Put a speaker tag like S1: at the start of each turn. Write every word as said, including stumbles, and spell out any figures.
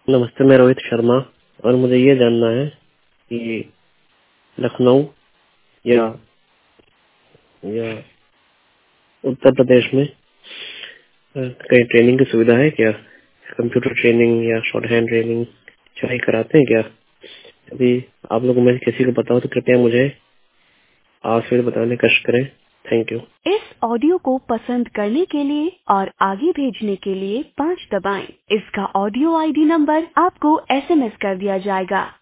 S1: नमस्ते, मैं रोहित शर्मा और मुझे ये जानना है कि लखनऊ या या उत्तर प्रदेश में अ, कहीं ट्रेनिंग की सुविधा है क्या? कंप्यूटर ट्रेनिंग या शॉर्ट हैंड ट्रेनिंग चाहे कराते हैं क्या? यदि आप लोगों में किसी को पता हो तो कृपया मुझे आज फिर बताने का कष्ट करें। Thank you.
S2: इस ऑडियो को पसंद करने के लिए और आगे भेजने के लिए पाँच दबाएं। इसका ऑडियो आईडी नंबर आपको एसएमएस कर दिया जाएगा।